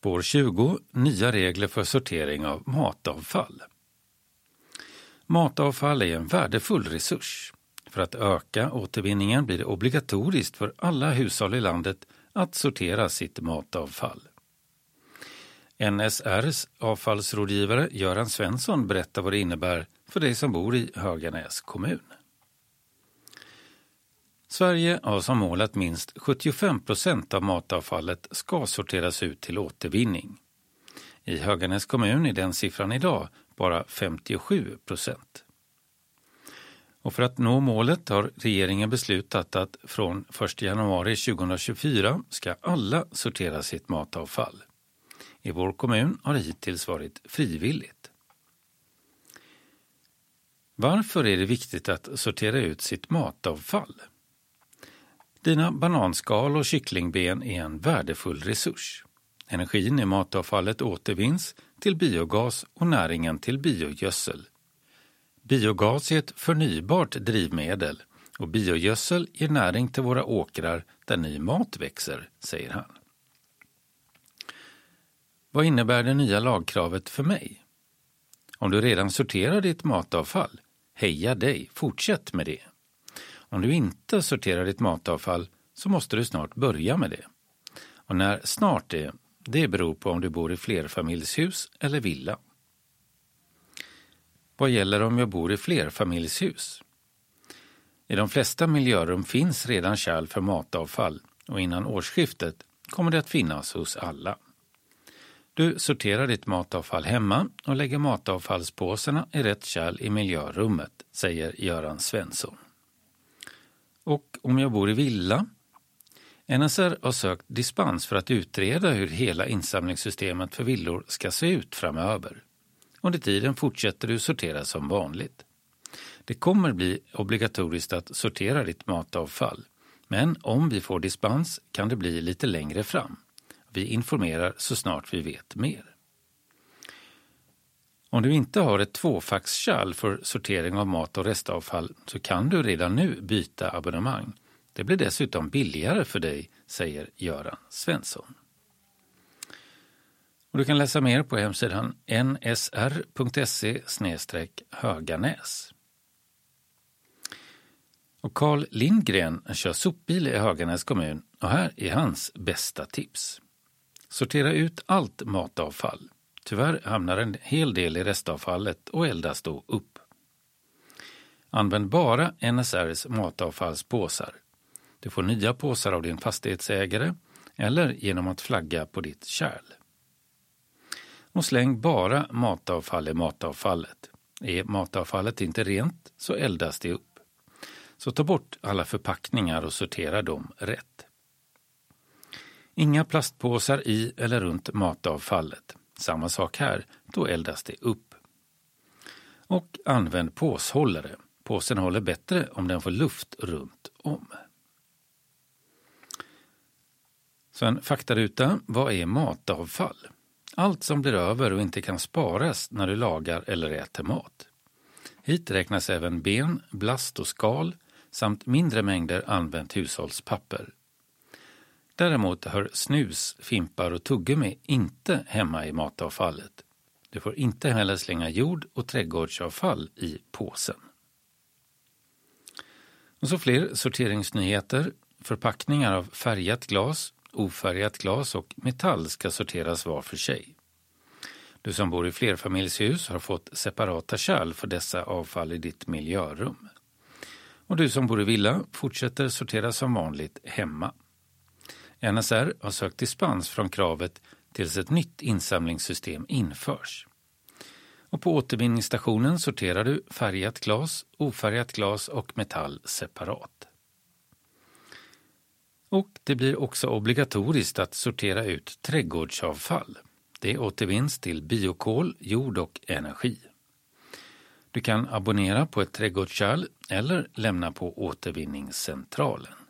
Spår 20. Nya regler för sortering av matavfall. Matavfall är en värdefull resurs. För att öka återvinningen blir det obligatoriskt för alla hushåll i landet att sortera sitt matavfall. NSRs avfallsrådgivare Göran Svensson berättar vad det innebär för dig som bor i Höganäs kommun. Sverige har som mål att minst 75% av matavfallet ska sorteras ut till återvinning. I Höganäs kommun är den siffran idag bara 57%. Och för att nå målet har regeringen beslutat att från 1 januari 2024 ska alla sortera sitt matavfall. I vår kommun har det hittills varit frivilligt. Varför är det viktigt att sortera ut sitt matavfall? Dina bananskal och kycklingben är en värdefull resurs. Energin i matavfallet återvinns till biogas och näringen till biogödsel. Biogas är ett förnybart drivmedel och biogödsel ger näring till våra åkrar där ny mat växer, säger han. Vad innebär det nya lagkravet för mig? Om du redan sorterar ditt matavfall, heja dig, fortsätt med det. Om du inte sorterar ditt matavfall så måste du snart börja med det. Och när snart är, det beror på om du bor i flerfamiljshus eller villa. Vad gäller om jag bor i flerfamiljshus? I de flesta miljörum finns redan kärl för matavfall och innan årsskiftet kommer det att finnas hos alla. Du sorterar ditt matavfall hemma och lägger matavfallspåsarna i rätt kärl i miljörummet, säger Göran Svensson. Och om jag bor i villa? NSR har sökt dispens för att utreda hur hela insamlingssystemet för villor ska se ut framöver. Under tiden fortsätter du sortera som vanligt. Det kommer bli obligatoriskt att sortera ditt matavfall, men om vi får dispens kan det bli lite längre fram. Vi informerar så snart vi vet mer. Om du inte har ett tvåfackskärl för sortering av mat och restavfall så kan du redan nu byta abonnemang. Det blir dessutom billigare för dig, säger Göran Svensson. Och du kan läsa mer på hemsidan nsr.se/Höganäs. Och Carl Lindgren kör sopbil i Höganäs kommun och här är hans bästa tips. Sortera ut allt matavfall. Tyvärr hamnar en hel del i restavfallet och eldas då upp. Använd bara NSRs matavfallspåsar. Du får nya påsar av din fastighetsägare eller genom att flagga på ditt kärl. Och släng bara matavfall i matavfallet. Är matavfallet inte rent så eldas det upp. Så ta bort alla förpackningar och sortera dem rätt. Inga plastpåsar i eller runt matavfallet. Samma sak här, då eldas det upp. Och använd påshållare. Påsen håller bättre om den får luft runt om. Så en faktaruta, vad är matavfall? Allt som blir över och inte kan sparas när du lagar eller äter mat. Hit räknas även ben, blast och skal samt mindre mängder använt hushållspapper. Däremot hör snus, fimpar och tuggummi inte hemma i matavfallet. Du får inte heller slänga jord- och trädgårdsavfall i påsen. Och så fler sorteringsnyheter. Förpackningar av färgat glas, ofärgat glas och metall ska sorteras var för sig. Du som bor i flerfamiljshus har fått separata kärl för dessa avfall i ditt miljörum. Och du som bor i villa fortsätter sortera som vanligt hemma. NSR har sökt dispens från kravet tills ett nytt insamlingssystem införs. Och på återvinningsstationen sorterar du färgat glas, ofärgat glas och metall separat. Och det blir också obligatoriskt att sortera ut trädgårdsavfall. Det återvinns till biokol, jord och energi. Du kan abonnera på ett trädgårdskärl eller lämna på återvinningscentralen.